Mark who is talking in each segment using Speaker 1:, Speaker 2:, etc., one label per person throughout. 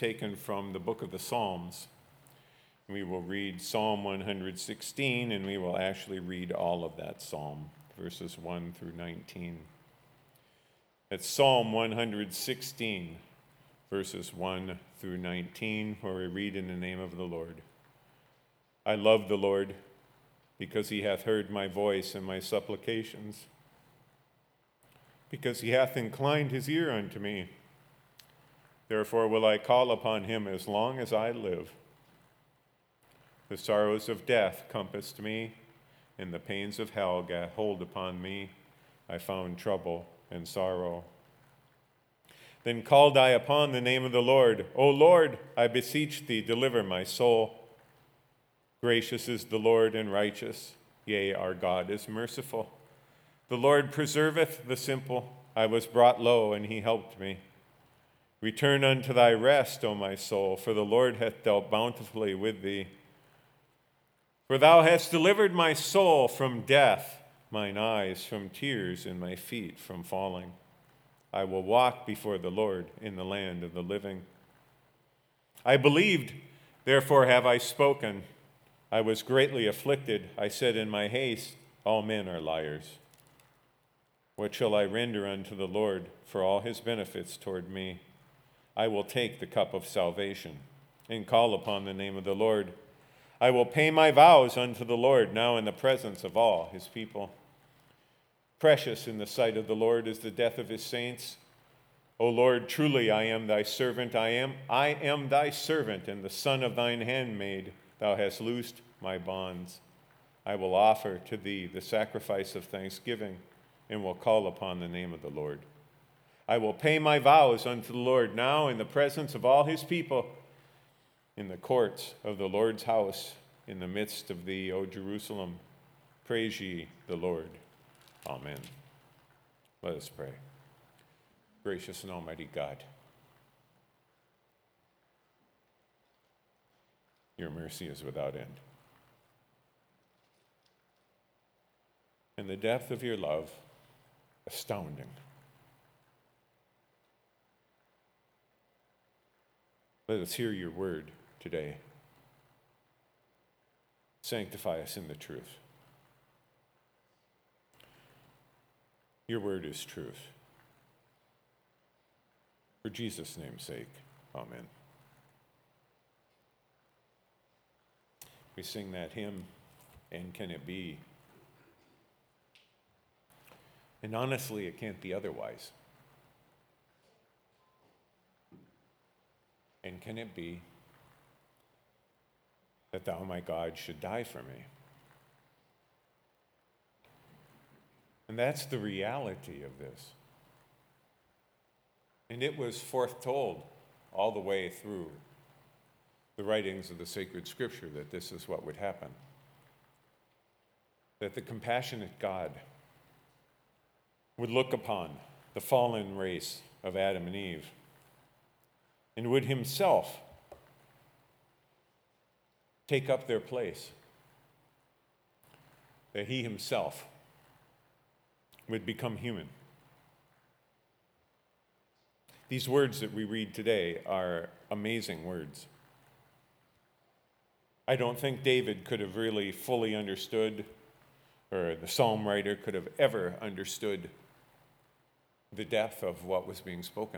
Speaker 1: taken from the book of the Psalms. We will read Psalm 116, and we will actually read all of that psalm, verses 1 through 19. It's Psalm 116, verses 1 through 19, where we read in the name of the Lord. I love the Lord, because he hath heard my voice and my supplications, because he hath inclined his ear unto me. Therefore will I call upon him as long as I live. The sorrows of death compassed me, and the pains of hell gat hold upon me. I found trouble and sorrow. Then called I upon the name of the Lord. O Lord, I beseech thee, deliver my soul. Gracious is the Lord and righteous. Yea, our God is merciful. The Lord preserveth the simple. I was brought low, and he helped me. Return unto thy rest, O my soul, for the Lord hath dealt bountifully with thee. For thou hast delivered my soul from death, mine eyes from tears, and my feet from falling. I will walk before the Lord in the land of the living. I believed, therefore have I spoken. I was greatly afflicted. I said in my haste, all men are liars. What shall I render unto the Lord for all his benefits toward me? I will take the cup of salvation and call upon the name of the Lord. I will pay my vows unto the Lord now in the presence of all his people. Precious in the sight of the Lord is the death of his saints. O Lord, truly I am thy servant. I am thy servant and the son of thine handmaid. Thou hast loosed my bonds. I will offer to thee the sacrifice of thanksgiving and will call upon the name of the Lord. I will pay my vows unto the Lord now in the presence of all his people, in the courts of the Lord's house, in the midst of thee, O Jerusalem. Praise ye the Lord. Amen. Let us pray. Gracious and almighty God, your mercy is without end. And the depth of your love, astounding. Let us hear your word today. Sanctify us in the truth. Your word is truth. For Jesus' name's sake, amen. We sing that hymn, And Can It Be? And honestly, it can't be otherwise. And can it be that thou, my God, should die for me? And that's the reality of this. And it was foretold all the way through the writings of the sacred scripture that this is what would happen. That the compassionate God would look upon the fallen race of Adam and Eve and would himself take up their place, that he himself would become human. These words that we read today are amazing words. I don't think David could have really fully understood, or the psalm writer could have ever understood the depth of what was being spoken.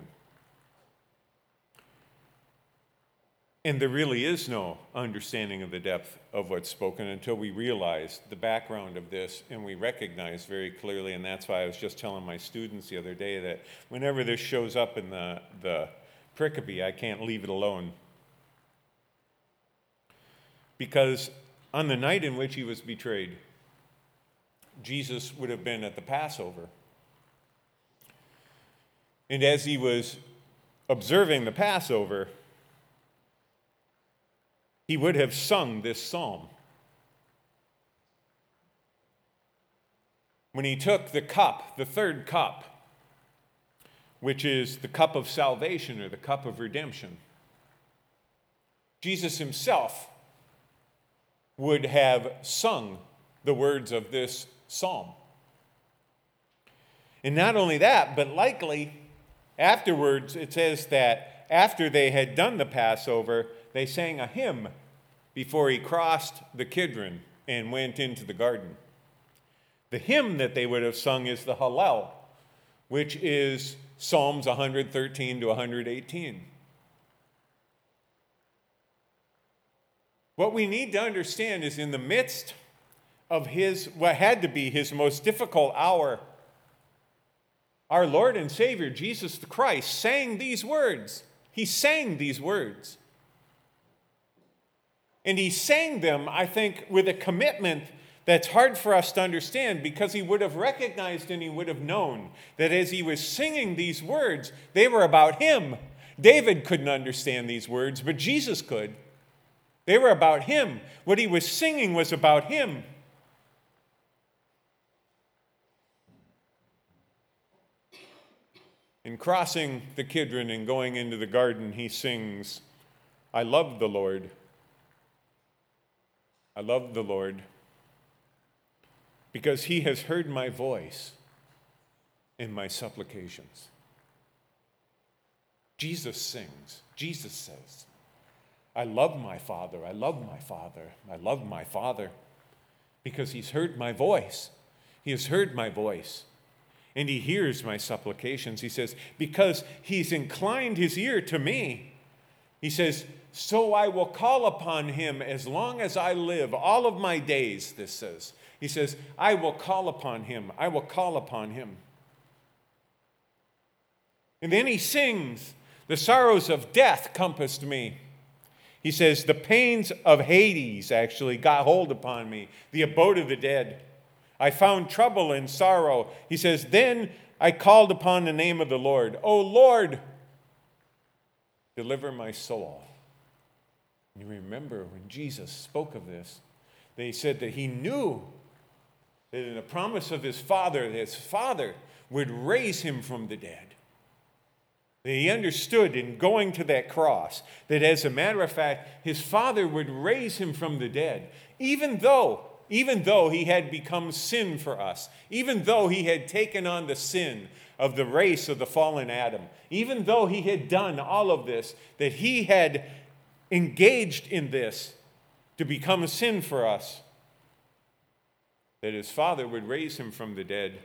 Speaker 1: And there really is no understanding of the depth of what's spoken until we realize the background of this and we recognize very clearly, and that's why I was just telling my students the other day that whenever this shows up in the pericope, I can't leave it alone. Because on the night in which he was betrayed, Jesus would have been at the Passover. And as he was observing the Passover, he would have sung this psalm. When he took the cup, the third cup, which is the cup of salvation or the cup of redemption, Jesus himself would have sung the words of this psalm. And not only that, but likely afterwards it says that after they had done the Passover, they sang a hymn before he crossed the Kidron and went into the garden. The hymn that they would have sung is the Hallel, which is Psalms 113 to 118. What we need to understand is in the midst of what had to be his most difficult hour, our Lord and Savior, Jesus the Christ, sang these words. He sang these words. And he sang them, I think, with a commitment that's hard for us to understand, because he would have recognized and he would have known that as he was singing these words, they were about him. David couldn't understand these words, but Jesus could. They were about him. What he was singing was about him. In crossing the Kidron and going into the garden, he sings, I love the Lord. I love the Lord because he has heard my voice in my supplications. Jesus sings. Jesus says, I love my Father. I love my Father. I love my Father because he's heard my voice. He has heard my voice. And he hears my supplications. He says, because he's inclined his ear to me. He says, so I will call upon him as long as I live, all of my days, this says. He says, I will call upon him. I will call upon him. And then he sings, the sorrows of death compassed me. He says, the pains of Hades actually got hold upon me, the abode of the dead. I found trouble and sorrow. He says, then I called upon the name of the Lord. O Lord, deliver my soul. You remember when Jesus spoke of this, they said that he knew that in the promise of his Father would raise him from the dead. That he understood in going to that cross that as a matter of fact, his Father would raise him from the dead, even though he had become sin for us, even though he had taken on the sin of the race of the fallen Adam, even though he had done all of this, that he had engaged in this to become a sin for us, that his Father would raise him from the dead.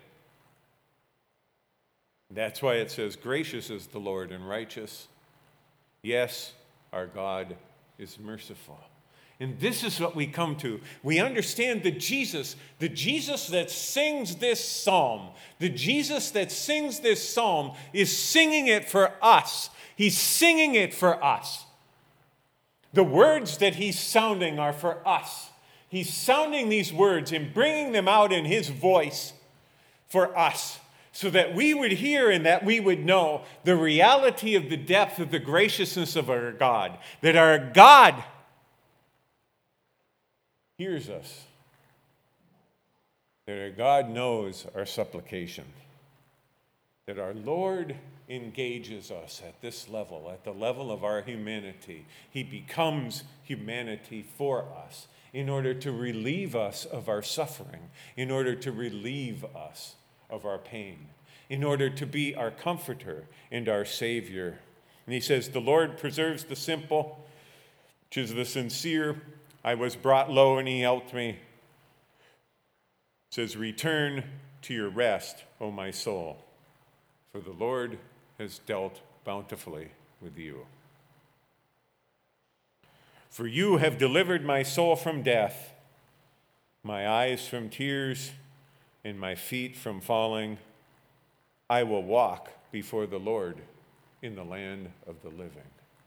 Speaker 1: That's why it says, gracious is the Lord and righteous. Yes, our God is merciful. And this is what we come to. We understand that Jesus that sings this psalm, the Jesus that sings this psalm is singing it for us. He's singing it for us. The words that he's sounding are for us. He's sounding these words and bringing them out in his voice for us, so that we would hear and that we would know the reality of the depth of the graciousness of our God, that our God hears us, that our God knows our supplication, that our Lord engages us at this level, at the level of our humanity. He becomes humanity for us in order to relieve us of our suffering, in order to relieve us of our pain, in order to be our comforter and our Savior. And he says, the Lord preserves the simple, which is the sincere. I was brought low and he helped me. It says, return to your rest, O my soul, for the Lord has dealt bountifully with you. For you have delivered my soul from death, my eyes from tears, and my feet from falling. I will walk before the Lord in the land of the living.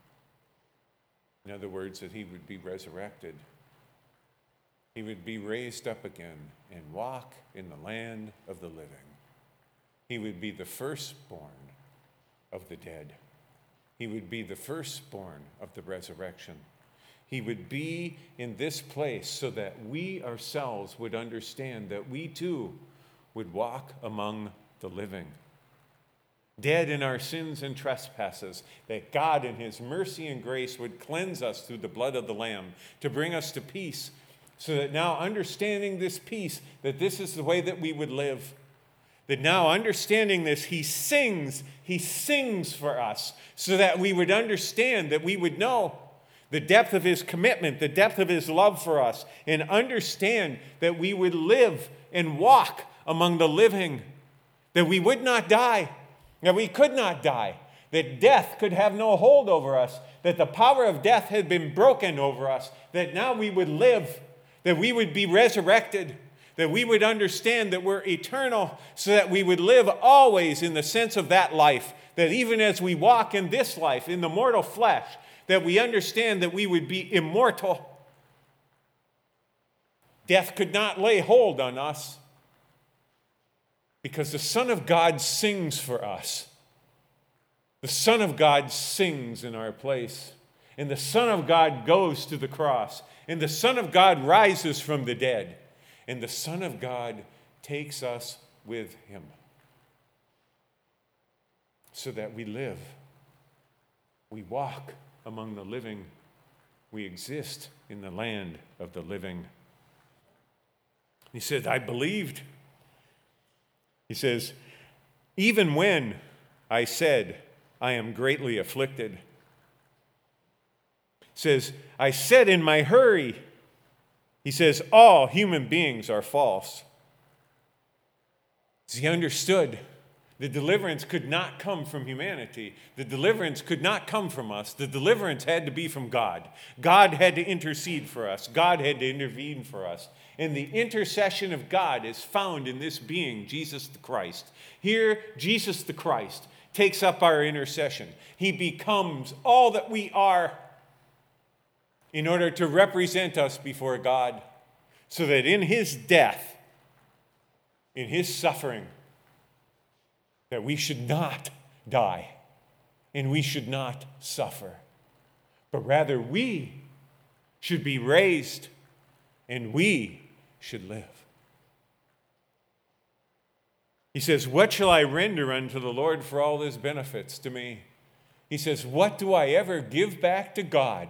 Speaker 1: In other words, that he would be resurrected. He would be raised up again and walk in the land of the living. He would be the firstborn of the dead. He would be the firstborn of the resurrection. He would be in this place so that we ourselves would understand that we too would walk among the living. Dead in our sins and trespasses, that God in his mercy and grace would cleanse us through the blood of the Lamb to bring us to peace, so that now understanding this peace, that this is the way that we would live, That now, understanding this, he sings for us so that we would understand, that we would know the depth of his commitment, the depth of his love for us, and understand that we would live and walk among the living, that we would not die, that we could not die, that death could have no hold over us, that the power of death had been broken over us, that now we would live, that we would be resurrected, that we would understand that we're eternal, so that we would live always in the sense of that life, that even as we walk in this life, in the mortal flesh, that we understand that we would be immortal. Death could not lay hold on us because the Son of God sings for us. The Son of God sings in our place. And the Son of God goes to the cross. And the Son of God rises from the dead. And the Son of God takes us with him so that we live. We walk among the living. We exist in the land of the living. He said, I believed. He says, even when I said, I am greatly afflicted. He says, I said in my hurry. He says, all human beings are false. He understood the deliverance could not come from humanity. The deliverance could not come from us. The deliverance had to be from God. God had to intercede for us. God had to intervene for us. And the intercession of God is found in this being, Jesus the Christ. Here, Jesus the Christ takes up our intercession. He becomes all that we are in order to represent us before God, so that in his death, in his suffering, that we should not die and we should not suffer, but rather we should be raised and we should live. He says, what shall I render unto the Lord for all his benefits to me? He says, what do I ever give back to God?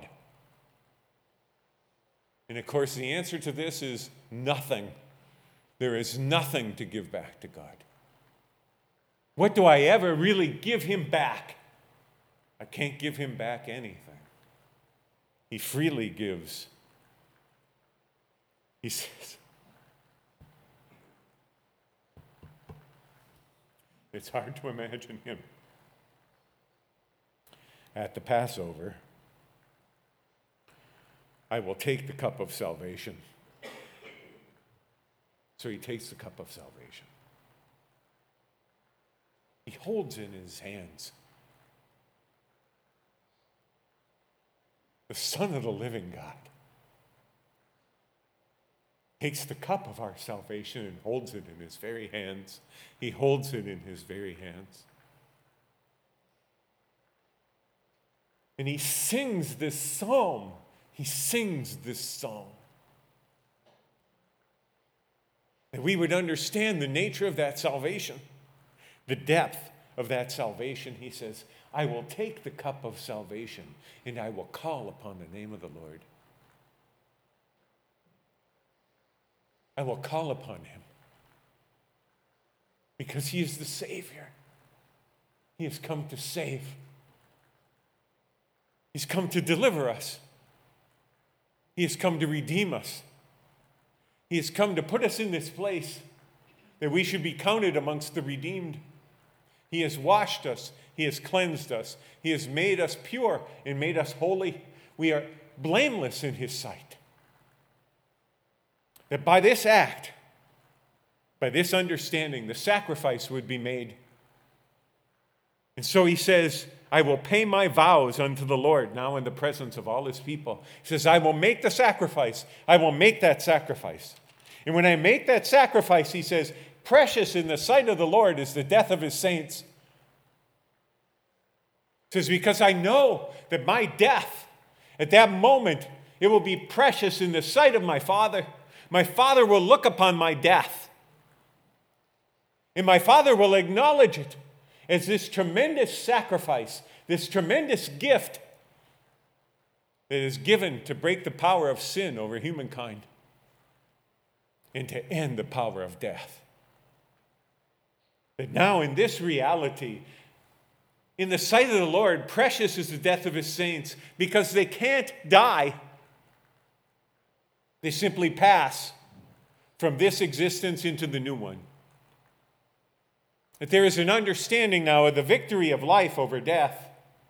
Speaker 1: And of course, the answer to this is nothing. There is nothing to give back to God. What do I ever really give him back? I can't give him back anything. He freely gives. He says, it's hard to imagine him at the Passover. I will take the cup of salvation. So he takes the cup of salvation. He holds it in his hands. The Son of the living God takes the cup of our salvation and holds it in his very hands. He holds it in his very hands. And he sings this psalm. He sings this song. That we would understand the nature of that salvation, the depth of that salvation. He says, I will take the cup of salvation and I will call upon the name of the Lord. I will call upon him because he is the Savior. He has come to save. He's come to deliver us. He has come to redeem us. He has come to put us in this place that we should be counted amongst the redeemed. He has washed us. He has cleansed us. He has made us pure and made us holy. We are blameless in his sight. That by this act, by this understanding, the sacrifice would be made. And so he says, I will pay my vows unto the Lord now in the presence of all his people. He says, I will make the sacrifice. I will make that sacrifice. And when I make that sacrifice, he says, precious in the sight of the Lord is the death of his saints. He says, because I know that my death, at that moment, it will be precious in the sight of my Father. My Father will look upon my death. And my Father will acknowledge it as this tremendous sacrifice, this tremendous gift that is given to break the power of sin over humankind and to end the power of death. But now in this reality, in the sight of the Lord, precious is the death of his saints, because they can't die. They simply pass from this existence into the new one. That there is an understanding now of the victory of life over death.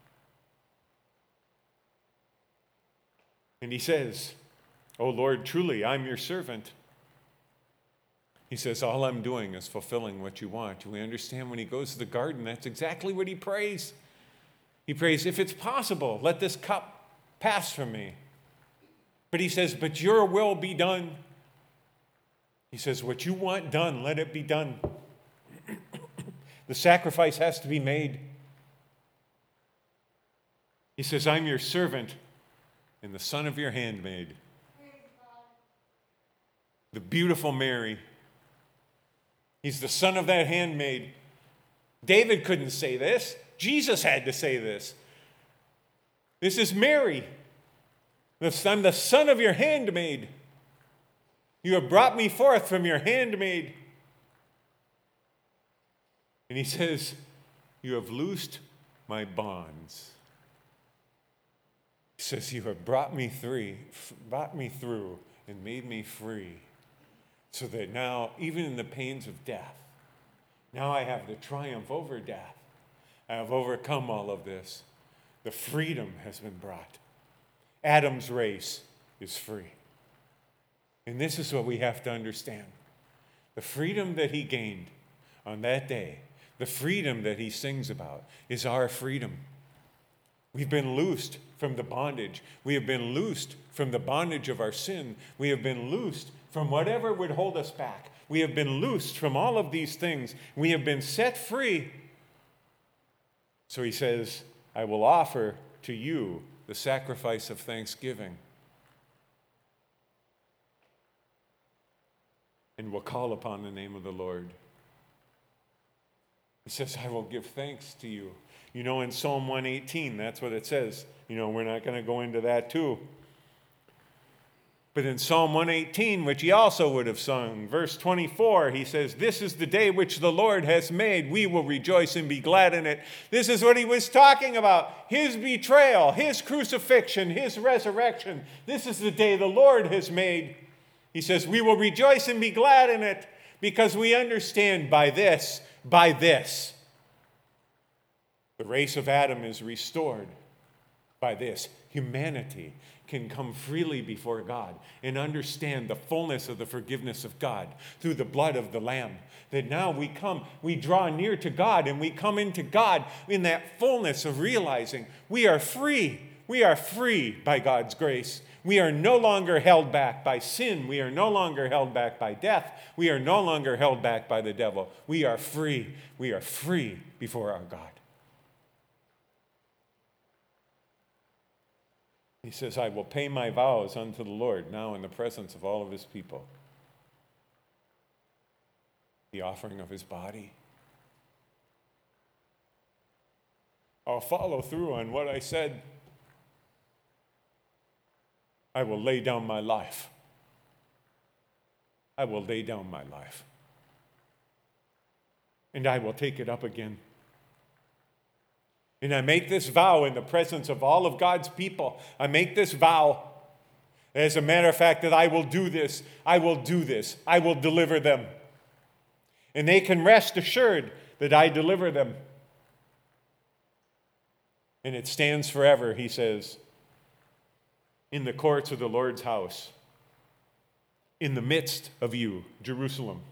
Speaker 1: And he says, "O Lord, truly, I'm your servant." He says, all I'm doing is fulfilling what you want. We understand when he goes to the garden, that's exactly what he prays. He prays, if it's possible, let this cup pass from me. But he says, but your will be done. He says, what you want done, let it be done. The sacrifice has to be made. He says, I'm your servant and the son of your handmaid. The beautiful Mary. He's the son of that handmaid. David couldn't say this. Jesus had to say this. This is Mary. I'm the son of your handmaid. You have brought me forth from your handmaid. And he says, you have loosed my bonds. He says, you have brought me through and made me free. So that now, even in the pains of death, now I have the triumph over death. I have overcome all of this. The freedom has been brought. Adam's race is free. And this is what we have to understand. The freedom that he gained on that day, the freedom that he sings about, is our freedom. We've been loosed from the bondage. We have been loosed from the bondage of our sin. We have been loosed from whatever would hold us back. We have been loosed from all of these things. We have been set free. So he says, I will offer to you the sacrifice of thanksgiving. And will call upon the name of the Lord. He says, I will give thanks to you. You know, in Psalm 118, that's what it says. You know, we're not going to go into that too. But in Psalm 118, which he also would have sung, verse 24, he says, this is the day which the Lord has made. We will rejoice and be glad in it. This is what he was talking about. His betrayal, his crucifixion, his resurrection. This is the day the Lord has made. He says, we will rejoice and be glad in it because we understand by this, the race of Adam is restored. By this, humanity can come freely before God and understand the fullness of the forgiveness of God through the blood of the Lamb. That now we draw near to God, and we come into God in that fullness of realizing we are free. We are free by God's grace. We are no longer held back by sin. We are no longer held back by death. We are no longer held back by the devil. We are free. We are free before our God. He says, I will pay my vows unto the Lord now in the presence of all of his people. The offering of his body. I'll follow through on what I said. I will lay down my life. I will lay down my life. And I will take it up again. And I make this vow in the presence of all of God's people. I make this vow, as a matter of fact, that I will do this. I will do this. I will deliver them. And they can rest assured that I deliver them. And it stands forever, he says, in the courts of the Lord's house, in the midst of you, Jerusalem.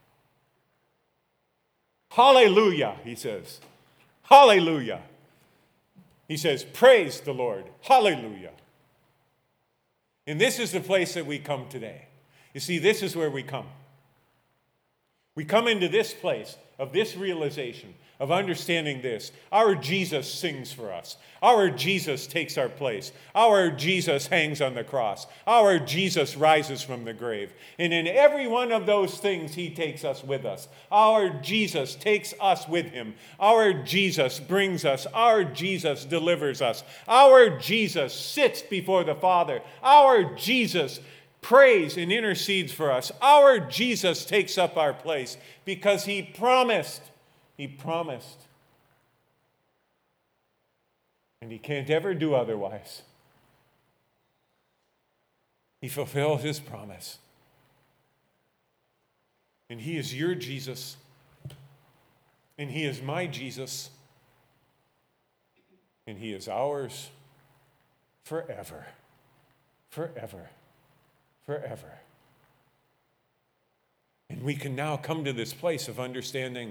Speaker 1: Hallelujah, he says. Hallelujah. He says, praise the Lord. Hallelujah. And this is the place that we come today. You see, this is where we come. We come into this place of this realization, of understanding this. Our Jesus sings for us. Our Jesus takes our place. Our Jesus hangs on the cross. Our Jesus rises from the grave. And in every one of those things, he takes us with us. Our Jesus takes us with him. Our Jesus brings us. Our Jesus delivers us. Our Jesus sits before the Father. Our Jesus prays and intercedes for us. Our Jesus takes up our place because he promised He promised. And he can't ever do otherwise. He fulfilled his promise. And he is your Jesus. And he is my Jesus. And he is ours forever. Forever. Forever. And we can now come to this place of understanding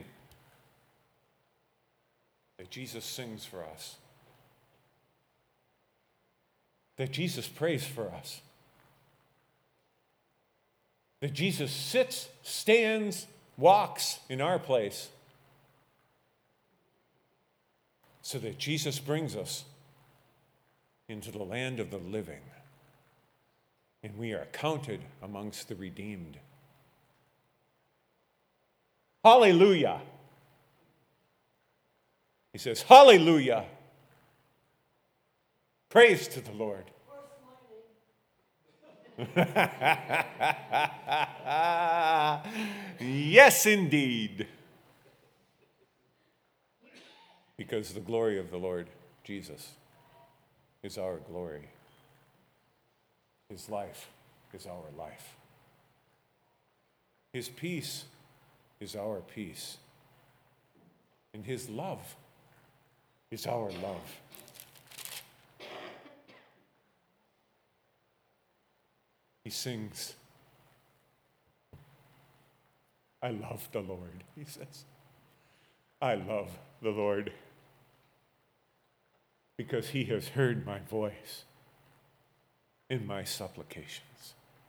Speaker 1: that Jesus sings for us. That Jesus prays for us. That Jesus sits, stands, walks in our place. So that Jesus brings us into the land of the living. And we are counted amongst the redeemed. Hallelujah. He says, hallelujah. Praise to the Lord. Yes, indeed. Because the glory of the Lord Jesus is our glory. His life is our life. His peace is our peace. And his love is our love. He sings, I love the Lord, he says. I love the Lord because he has heard my voice in my supplications.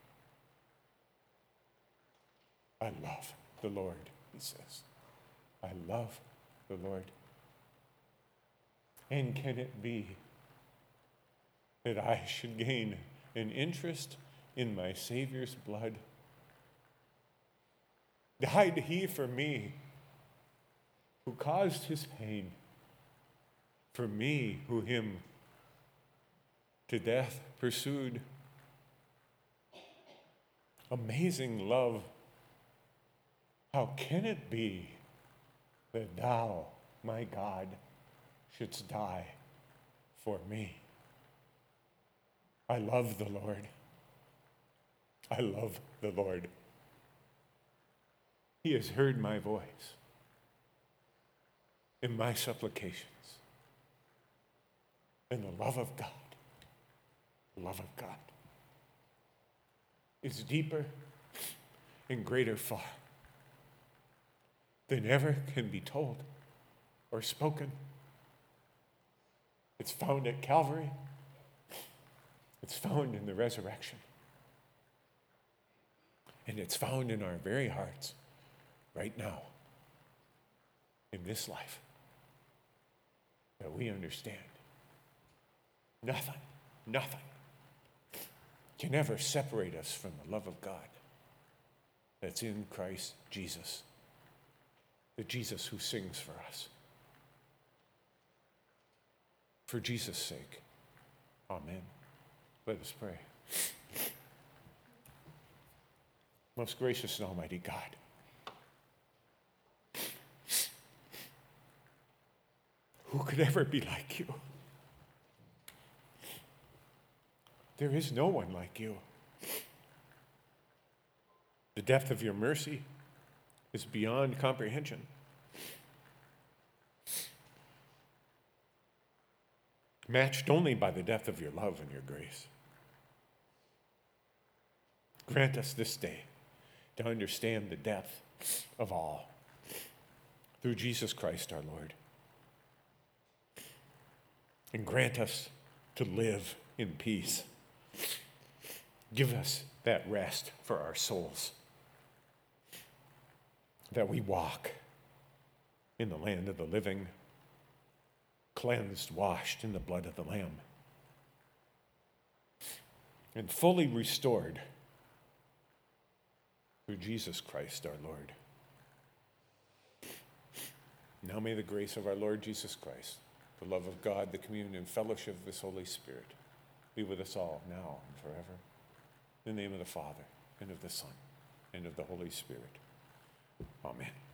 Speaker 1: I love the Lord, he says. I love the Lord. And can it be that I should gain an interest in my Savior's blood? Died he for me, who caused his pain, for me, who him to death pursued. Amazing love. How can it be that thou, my God, shouldst die for me? I love the Lord. I love the Lord. He has heard my voice in my supplications. And the love of God is deeper and greater far than ever can be told or spoken. It's found at Calvary. It's found in the resurrection. And it's found in our very hearts right now, in this life, that we understand nothing can ever separate us from the love of God that's in Christ Jesus, the Jesus who sings for us. For Jesus' sake, amen. Let us pray. Most gracious and almighty God, who could ever be like you? There is no one like you. The depth of your mercy is beyond comprehension. Matched only by the depth of your love and your grace. Grant us this day to understand the depth of all through Jesus Christ our Lord. And grant us to live in peace. Give us that rest for our souls, that we walk in the land of the living, cleansed, washed in the blood of the Lamb, and fully restored through Jesus Christ our Lord. Now may the grace of our Lord Jesus Christ, the love of God, the communion and fellowship of his Holy Spirit be with us all now and forever. In the name of the Father, and of the Son, and of the Holy Spirit. Amen.